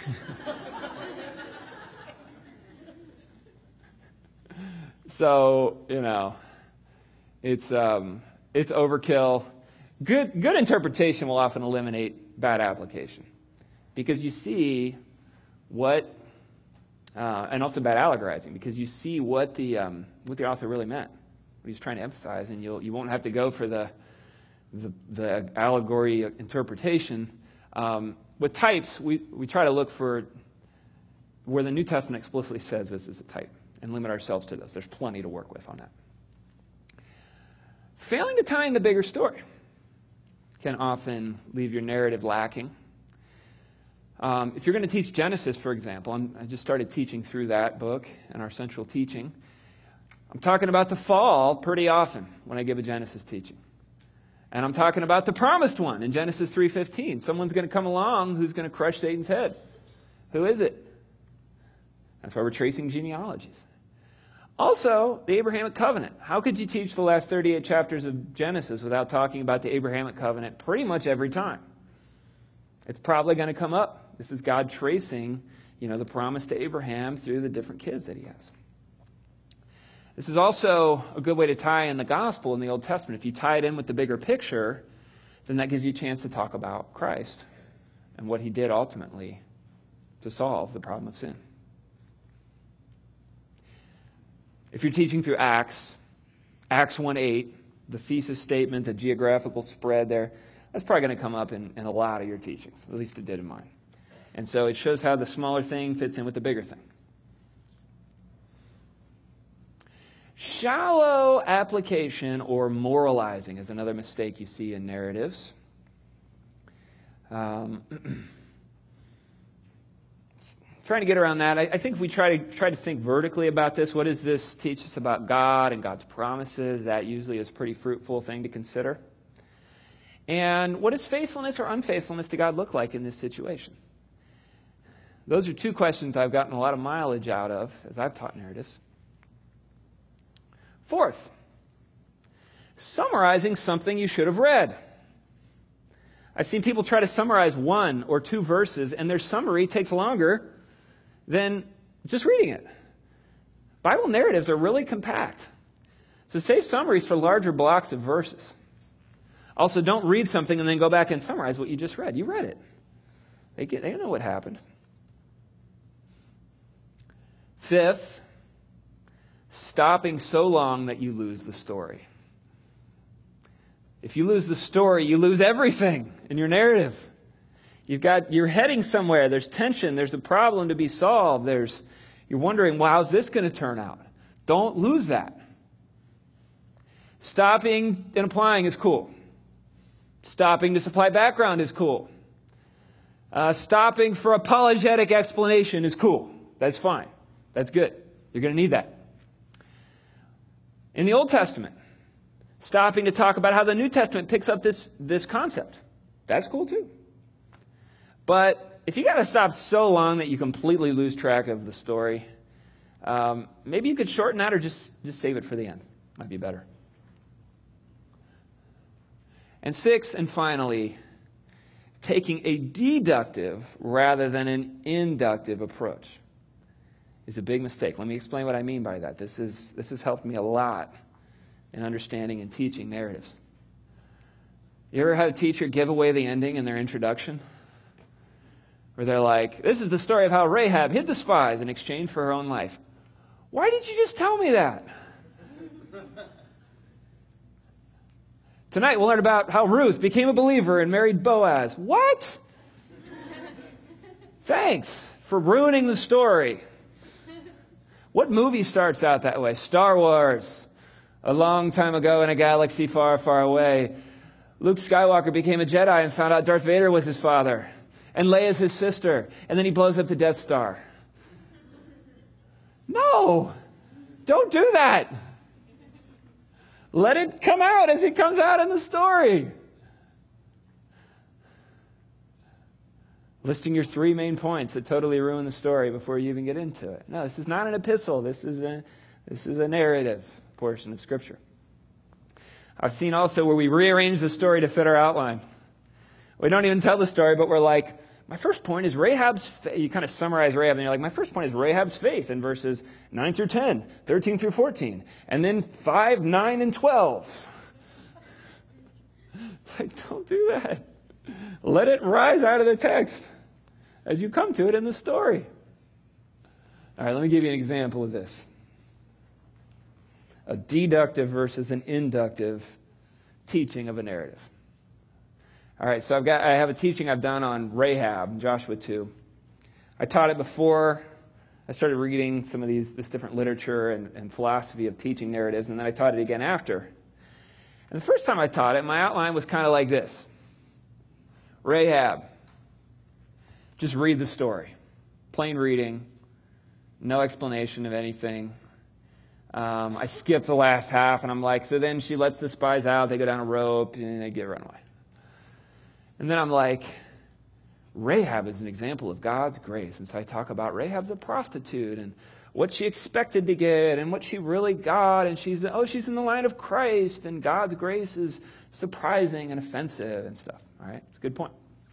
So, you know, it's um, it's overkill. Good good interpretation will often eliminate bad application, because you see what, uh, and also bad allegorizing, because you see what the um, what the author really meant. what he's trying to emphasize, and you'll, you won't have to go for the, the, the allegory interpretation. Um, with types, we, we try to look for where the New Testament explicitly says this is a type and limit ourselves to those. There's plenty to work with on that. Failing to tie in the bigger story can often leave your narrative lacking. Um, if you're going to teach Genesis, for example, I'm, I just started teaching through that book and our central teaching. I'm talking about the fall pretty often when I give a Genesis teaching. And I'm talking about the promised one in Genesis three fifteen. Someone's going to come along who's going to crush Satan's head. Who is it? That's why we're tracing genealogies. Also, the Abrahamic covenant. How could you teach the last thirty-eight chapters of Genesis without talking about the Abrahamic covenant pretty much every time? It's probably going to come up. This is God tracing, you know, the promise to Abraham through the different kids that he has. This is also a good way to tie in the gospel in the Old Testament. If you tie it in with the bigger picture, then that gives you a chance to talk about Christ and what he did ultimately to solve the problem of sin. If you're teaching through Acts, Acts one eight, the thesis statement, the geographical spread there, that's probably going to come up in, in a lot of your teachings. At least it did in mine. And so it shows how the smaller thing fits in with the bigger thing. Shallow application or moralizing is another mistake you see in narratives. Um, trying to get around that, I, I think if we try to try to think vertically about this, what does this teach us about God and God's promises? That usually is a pretty fruitful thing to consider. And what does faithfulness or unfaithfulness to God look like in this situation? Those are two questions I've gotten a lot of mileage out of as I've taught narratives. Fourth, summarizing something you should have read. I've seen people try to summarize one or two verses, and their summary takes longer than just reading it. Bible narratives are really compact. So save summaries for larger blocks of verses. Also, don't read something and then go back and summarize what you just read. You read it. They, get, they know what happened. Fifth, stopping so long that you lose the story. If you lose the story, you lose everything in your narrative. You've got, you're heading somewhere. There's tension. There's a problem to be solved. There's, you're wondering, well, how's this going to turn out? Don't lose that. Stopping and applying is cool. Stopping to supply background is cool. Uh, stopping for apologetic explanation is cool. That's fine. That's good. You're going to need that. In the Old Testament, stopping to talk about how the New Testament picks up this, this concept. That's cool too. But if you got to stop so long that you completely lose track of the story, um, maybe you could shorten that or just, just save it for the end. Might be better. And sixth, and finally, taking a deductive rather than an inductive approach is a big mistake. Let me explain what I mean by that. This is this has helped me a lot in understanding and teaching narratives. You ever had a teacher give away the ending in their introduction? Where they're like, this is the story of how Rahab hid the spies in exchange for her own life. Why did you just tell me that? Tonight we'll learn about how Ruth became a believer and married Boaz. What? Thanks for ruining the story. What movie starts out that way? Star Wars. A long time ago in a galaxy far, far away, Luke Skywalker became a Jedi and found out Darth Vader was his father. And Leia's his sister. And then he blows up the Death Star. No! Don't do that! Let it come out as it comes out in the story. Listing your three main points that totally ruin the story before you even get into it. No, this is not an epistle. This is a, this is a narrative portion of Scripture. I've seen also where we rearrange the story to fit our outline. We don't even tell the story, but we're like, my first point is Rahab's faith. You kind of summarize Rahab, and you're like, my first point is Rahab's faith in verses nine through ten, thirteen through fourteen, and then five, nine, and twelve. It's like, don't do that. Let it rise out of the text as you come to it in the story. All right, let me give you an example of this. a deductive versus an inductive teaching of a narrative. All right, so I've got I have a teaching I've done on Rahab, Joshua two. I taught it before I started reading some of these this different literature and, and philosophy of teaching narratives, and then I taught it again after. And the first time I taught it, my outline was kind of like this. Rahab. Just read the story. Plain reading. No explanation of anything. Um, I skipped the last half, and I'm like, so then she lets the spies out, they go down a rope, and they get run away. And then I'm like, Rahab is an example of God's grace. And so I talk about Rahab's a prostitute, and what she expected to get, and what she really got, and she's, oh, she's in the line of Christ, and God's grace is surprising and offensive and stuff. All right, it's a good point.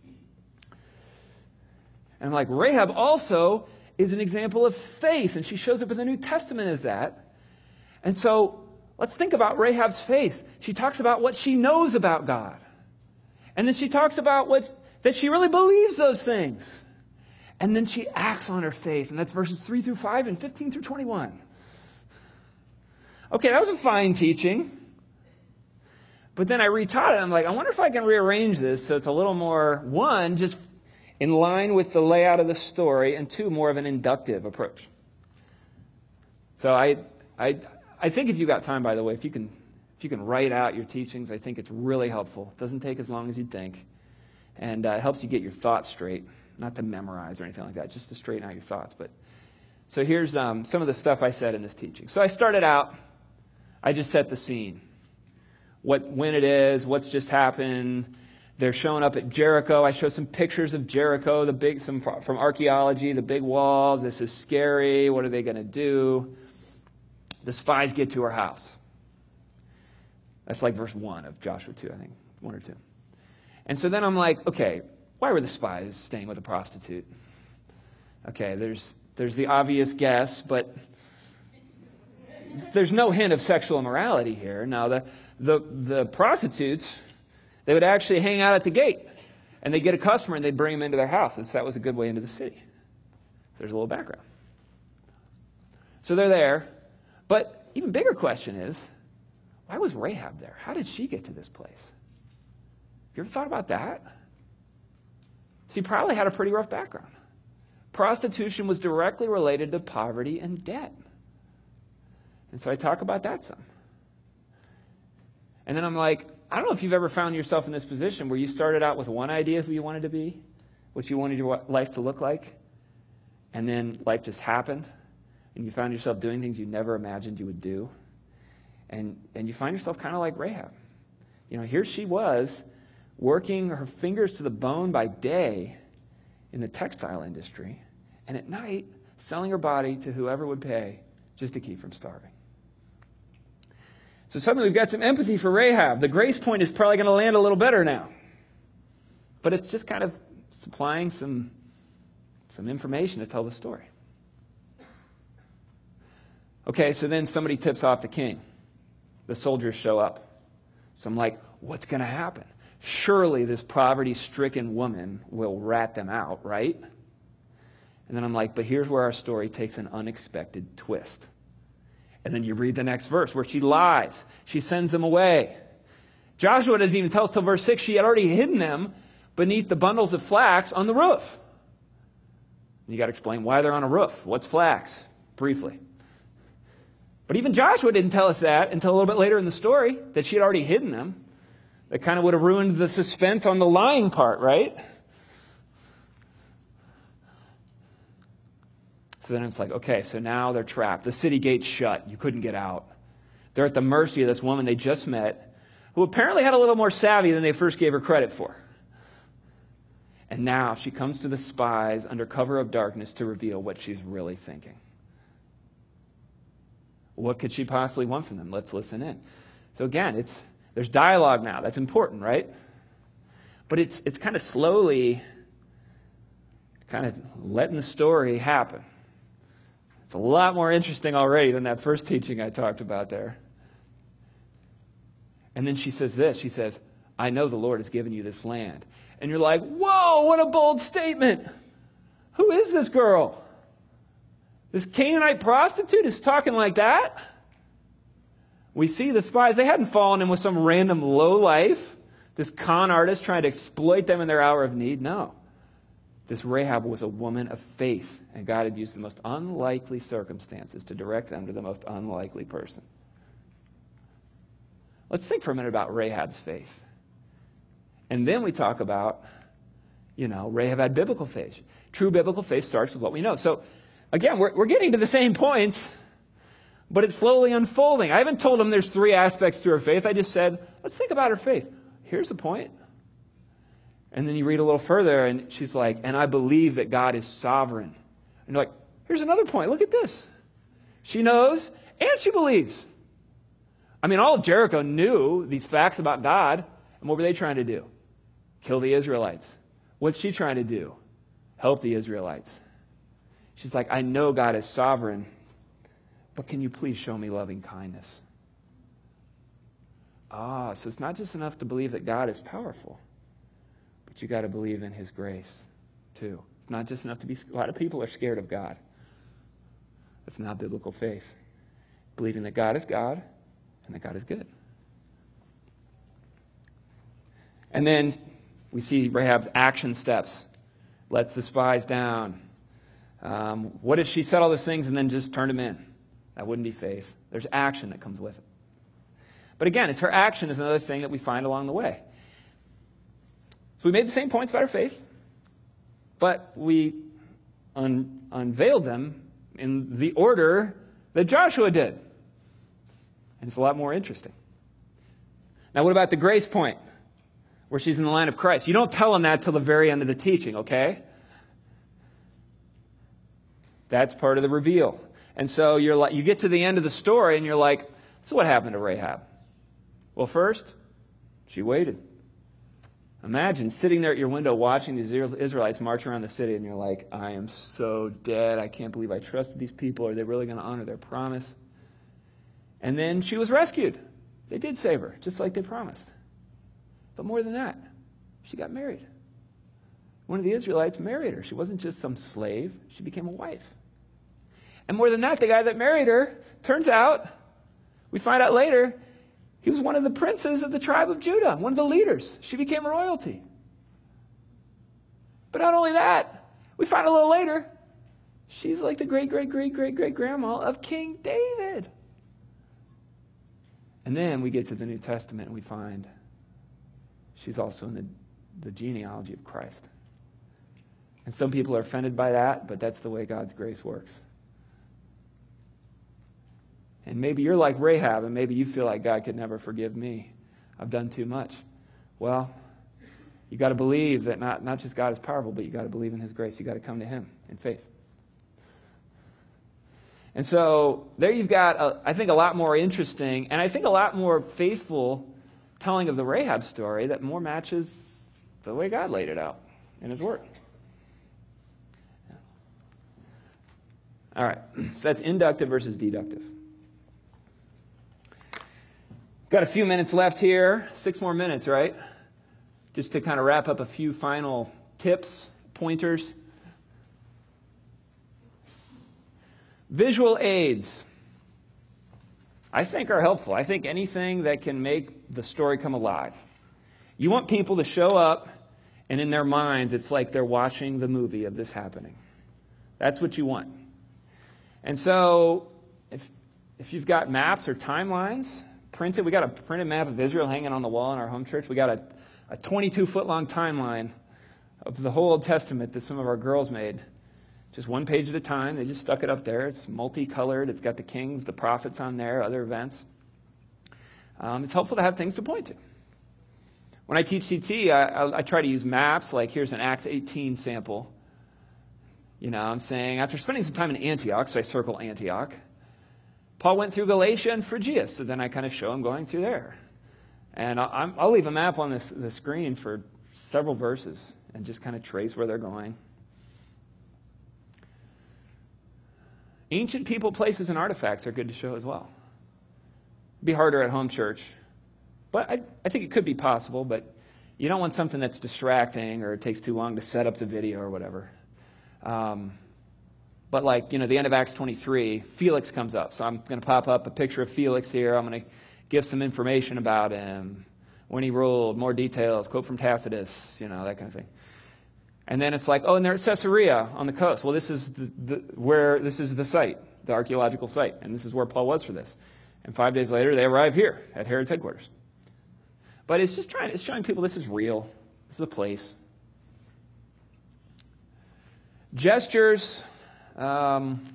And I'm like, Rahab also is an example of faith, and she shows up in the New Testament as that. And so let's think about Rahab's faith. She talks about what she knows about God. And then she talks about what that she really believes those things. And then she acts on her faith. And that's verses three through five and fifteen through twenty-one. Okay, that was a fine teaching. But then I retaught it. I'm like, I wonder if I can rearrange this so it's a little more, one, just in line with the layout of the story, and two, more of an inductive approach. So I, I, I think if you've got time, by the way, if you can, if you can write out your teachings, I think it's really helpful. It doesn't take as long as you'd think, and uh, it helps you get your thoughts straight, not to memorize or anything like that, just to straighten out your thoughts. But so here's um, some of the stuff I said in this teaching. So I started out, I just set the scene, what when it is, what's just happened. They're showing up at Jericho. I show some pictures of Jericho, the big, some from archaeology, the big walls. This is scary. What are they going to do? The spies get to her house. That's like verse one of Joshua two, I think, one or two. And so then I'm like, okay, why were the spies staying with a prostitute? Okay, there's there's the obvious guess, but there's no hint of sexual immorality here. Now, the the the prostitutes, they would actually hang out at the gate, and they'd get a customer, and they'd bring him into their house, and so that was a good way into the city. So there's a little background. So they're there, but even bigger question is, why was Rahab there? How did she get to this place? You ever thought about that? She probably had a pretty rough background. Prostitution was directly related to poverty and debt. And so I talk about that some. And then I'm like, I don't know if you've ever found yourself in this position where you started out with one idea of who you wanted to be, what you wanted your life to look like, and then life just happened, and you found yourself doing things you never imagined you would do. And, and you find yourself kind of like Rahab. You know, here she was, working her fingers to the bone by day in the textile industry, and at night, selling her body to whoever would pay just to keep from starving. So suddenly we've got some empathy for Rahab. The grace point is probably going to land a little better now. But it's just kind of supplying some, some information to tell the story. Okay, so then somebody tips off the king. The soldiers show up. So I'm like, what's going to happen? Surely this poverty-stricken woman will rat them out, right? And then I'm like, but here's where our story takes an unexpected twist. And then you read the next verse where she lies. She sends them away. Joshua doesn't even tell us till verse six. She had already hidden them beneath the bundles of flax on the roof. You got to explain why they're on a roof. What's flax? Briefly. But even Joshua didn't tell us that until a little bit later in the story, that she had already hidden them. That kind of would have ruined the suspense on the lying part, right? So then it's like, okay, so now they're trapped. The city gate's shut. You couldn't get out. They're at the mercy of this woman they just met, who apparently had a little more savvy than they first gave her credit for. And now she comes to the spies under cover of darkness to reveal what she's really thinking. What could she possibly want from them? Let's listen in. So again, it's there's dialogue now. That's important, right? But it's it's kind of slowly kind of letting the story happen. It's a lot more interesting already than that first teaching I talked about there. And then she says this. She says, I know the Lord has given you this land. And you're like, whoa, what a bold statement. Who is this girl? This Canaanite prostitute is talking like that? we see the spies, they hadn't fallen in with some random lowlife, this con artist trying to exploit them in their hour of need. No. This Rahab was a woman of faith, and God had used the most unlikely circumstances to direct them to the most unlikely person. Let's think for a minute about Rahab's faith. And then we talk about, you know, Rahab had biblical faith. True biblical faith starts with what we know. So, again, we're, we're getting to the same points, but it's slowly unfolding. I haven't told them there's three aspects to her faith. I just said, let's think about her faith. Here's the point. And then you read a little further, and she's like, and I believe that God is sovereign. And you're like, here's another point. Look at this. She knows, and she believes. I mean, all of Jericho knew these facts about God, and what were they trying to do? Kill the Israelites. What's she trying to do? Help the Israelites. She's like, I know God is sovereign, but can you please show me loving kindness? Ah, so it's not just enough to believe that God is powerful, but you got to believe in his grace too. It's not just enough to be, a lot of people are scared of God. That's not biblical faith. Believing that God is God and that God is good. And then we see Rahab's action steps. Lets the spies down. Um, what if she said all these things and then just turned them in? That wouldn't be faith. There's action that comes with it. But again, it's her action is another thing that we find along the way. So we made the same points about her faith, but we un- unveiled them in the order that Joshua did. And it's a lot more interesting. Now, what about the grace point, where she's in the line of Christ? You don't tell them that till the very end of the teaching, okay? That's part of the reveal. And so you're like, you get to the end of the story, and you're like, so what happened to Rahab? Well, first, she waited. Imagine sitting there at your window watching these Israelites march around the city, and you're like, I am so dead. I can't believe I trusted these people. Are they really going to honor their promise? And then she was rescued. They did save her, just like they promised. But more than that, she got married. One of the Israelites married her. She wasn't just some slave. She became a wife. And more than that, the guy that married her, turns out, we find out later, he was one of the princes of the tribe of Judah, one of the leaders. She became royalty. But not only that, we find a little later, she's like the great, great, great, great, great grandma of King David. And then we get to the New Testament and we find she's also in the, the genealogy of Christ. And some people are offended by that, but that's the way God's grace works. And maybe you're like Rahab, and maybe you feel like God could never forgive me. I've done too much. Well, you got to believe that not, not just God is powerful, but you got to believe in his grace. You got to come to him in faith. And so there you've got, a, I think, a lot more interesting, and I think a lot more faithful telling of the Rahab story that more matches the way God laid it out in his word. All right, so that's inductive versus deductive. Got a few minutes left here, six more minutes, right? Just to kind of wrap up a few final tips, pointers. Visual aids, I think, are helpful. I think anything that can make the story come alive. You want people to show up, and in their minds, it's like they're watching the movie of this happening. That's what you want. And so, if if you've got maps or timelines printed, we got a printed map of Israel hanging on the wall in our home church. We got a, a twenty-two foot long timeline of the whole Old Testament that some of our girls made. Just one page at a time. They just stuck it up there. It's multicolored. It's got the kings, the prophets on there, other events. Um, it's helpful to have things to point to. When I teach C T, I, I, I try to use maps. Like here's an Acts eighteen sample. You know, I'm saying, after spending some time in Antioch, so I circle Antioch, Paul went through Galatia and Phrygia, so then I kind of show him going through there. And I'll, I'll leave a map on this, the screen for several verses and just kind of trace where they're going. Ancient people, places, and artifacts are good to show as well. It'd be harder at home church, but I, I think it could be possible, but you don't want something that's distracting or it takes too long to set up the video or whatever. Um, But like, you know, the end of Acts twenty-three, Felix comes up. So I'm going to pop up a picture of Felix here. I'm going to give some information about him, when he ruled, more details, quote from Tacitus, you know, that kind of thing. And then it's like, oh, and they're at Caesarea on the coast. Well, this is the, the where this is the site, the archaeological site, and this is where Paul was for this. And five days later, they arrive here at Herod's headquarters. But it's just trying, it's showing people this is real. This is a place. Gestures. Um,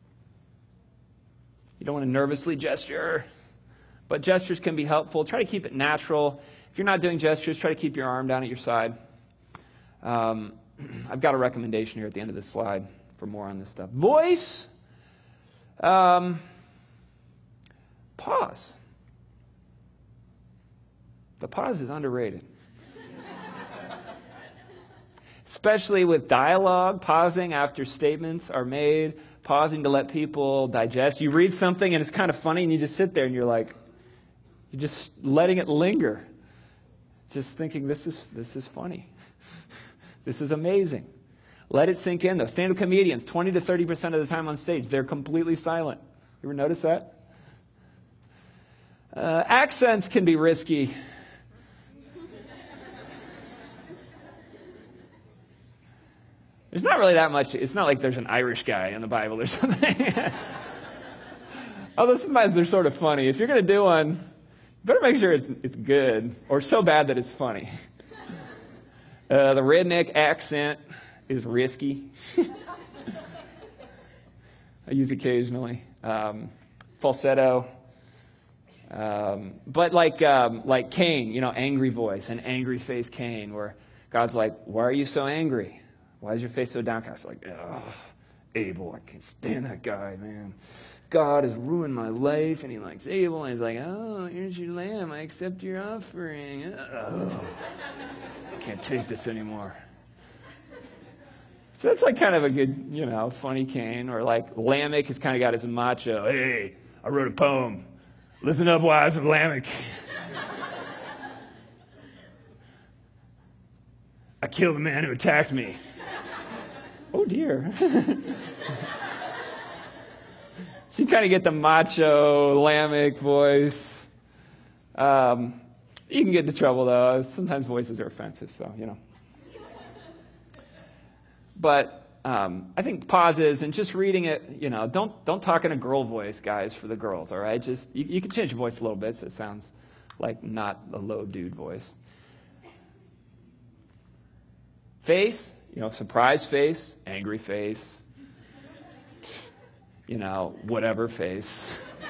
you don't want to nervously gesture, but gestures can be helpful. Try to keep it natural. If you're not doing gestures, try to keep your arm down at your side. Um, I've got a recommendation here at the end of this slide for more on this stuff. Voice. Um, pause. The pause is underrated. Especially with dialogue, pausing after statements are made, pausing to let people digest. You read something and it's kind of funny and you just sit there and you're like, you're just letting it linger. Just thinking, this is this is funny. This is amazing. Let it sink in, though. Stand-up comedians, twenty to thirty percent of the time on stage, they're completely silent. You ever notice that? Uh, accents can be risky. There's not really that much. It's not like there's an Irish guy in the Bible or something. Although sometimes they're sort of funny. If you're going to do one, you better make sure it's it's good or so bad that it's funny. Uh, the redneck accent is risky. I use occasionally. Um, falsetto. Um, but like um, like Cain, you know, angry voice, an angry face Cain, where God's like, why are you so angry? Why is your face so downcast? Like, oh, Abel, I can't stand that guy, man. God has ruined my life, and he likes Abel, and he's like, oh, here's your lamb. I accept your offering. Oh, I can't take this anymore. So that's like kind of a good, you know, funny Cain. Or like Lamech has kind of got his macho, hey, I wrote a poem. Listen up, wives of Lamech. I killed the man who attacked me. Oh, dear. So you kind of get the macho Lamech voice. Um, you can get into trouble, though. Sometimes voices are offensive, so, you know. But um, I think pauses and just reading it, you know, don't don't talk in a girl voice, guys, for the girls, all right? Just you, you can change your voice a little bit so it sounds like not a low dude voice. Face. You know, surprise face, angry face, you know, whatever face.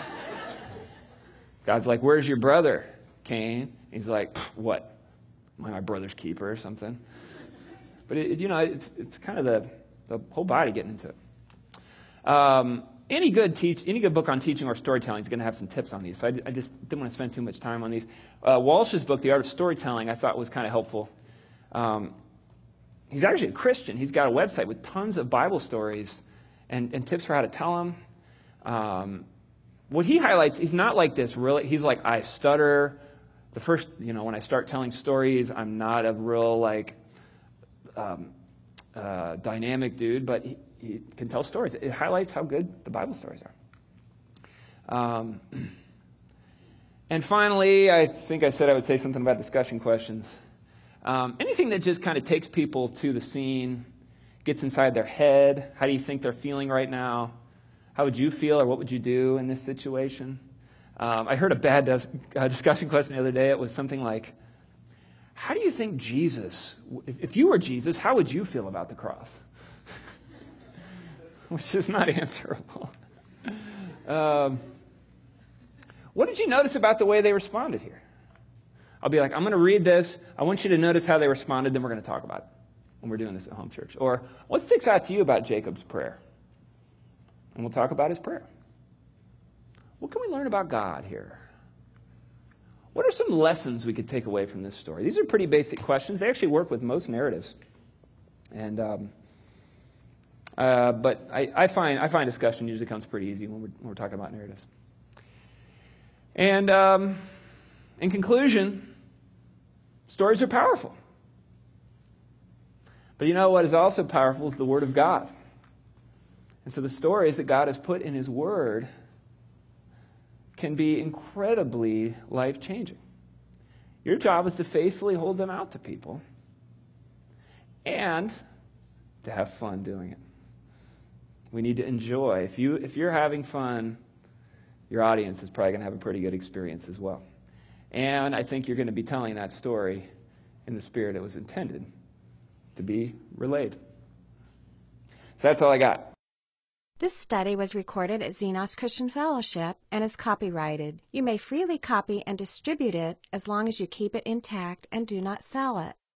God's like, where's your brother, Cain? He's like, what? Am I my brother's keeper or something? But, it, you know, it's it's kind of the, the whole body getting into it. Um, any good teach, any good book on teaching or storytelling is going to have some tips on these. So I, I just didn't want to spend too much time on these. Uh, Walsh's book, The Art of Storytelling, I thought was kind of helpful. Um, He's actually a Christian. He's got a website with tons of Bible stories and, and tips for how to tell them. Um, what he highlights, he's not like this really. He's like, I stutter. The first, you know, when I start telling stories, I'm not a real like um, uh, dynamic dude, but he, he can tell stories. It highlights how good the Bible stories are. Um, and finally, I think I said I would say something about discussion questions. Um, anything that just kind of takes people to the scene, gets inside their head. How do you think they're feeling right now? How would you feel, or what would you do in this situation? Um, I heard a bad dis- uh, discussion question the other day. It was something like, how do you think Jesus, if, if you were Jesus, how would you feel about the cross? Which is not answerable. um, what did you notice about the way they responded here? I'll be like, I'm going to read this. I want you to notice how they responded, then we're going to talk about it when we're doing this at home church. Or what sticks out to you about Jacob's prayer? And we'll talk about his prayer. What can we learn about God here? What are some lessons we could take away from this story? These are pretty basic questions. They actually work with most narratives. And um, uh, but I, I find I find discussion usually comes pretty easy when we're, when we're talking about narratives. And um, in conclusion, stories are powerful. But you know what is also powerful is the Word of God. And so the stories that God has put in his word can be incredibly life-changing. Your job is to faithfully hold them out to people and to have fun doing it. We need to enjoy. If you if you're having fun, your audience is probably going to have a pretty good experience as well. And I think you're going to be telling that story in the spirit it was intended to be relayed. So that's all I got. This study was recorded at Xenos Christian Fellowship and is copyrighted. You may freely copy and distribute it as long as you keep it intact and do not sell it.